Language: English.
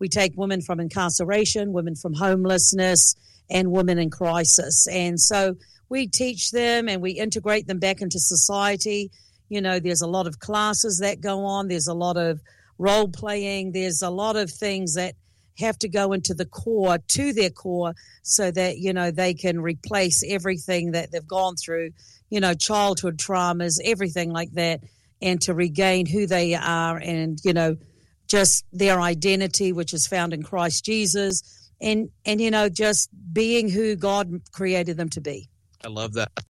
We take women from incarceration, women from homelessness, and women in crisis. And so we teach them and we integrate them back into society. You know, there's a lot of classes that go on. There's a lot of role playing. There's a lot of things that have to go into the core, to their core, so that, you know, they can replace everything that they've gone through, you know, childhood traumas, everything like that, and to regain who they are and, you know, just their identity, which is found in Christ Jesus, and you know, just being who God created them to be. I love that.